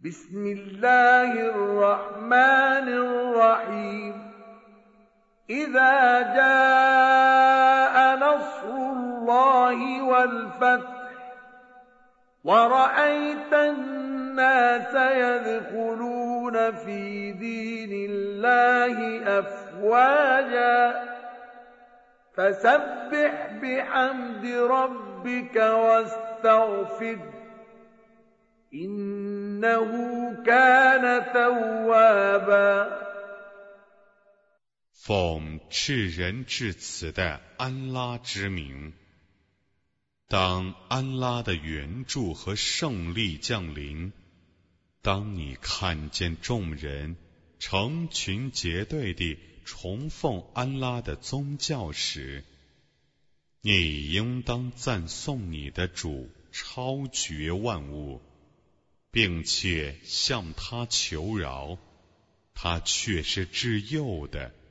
بسم الله الرحمن الرحيم إذا جاء نصر الله والفتح ورأيت الناس يدخلون في دين الله أفواجا فسبح بحمد ربك واستغفره إنه كان توابا 奉至仁至慈的安拉之名，当安拉的援助和胜利降临，当你看见众人成群结队地崇奉安拉的宗教时，你应当赞颂你的主超绝万物，并且向他求饶，他却是至幼的。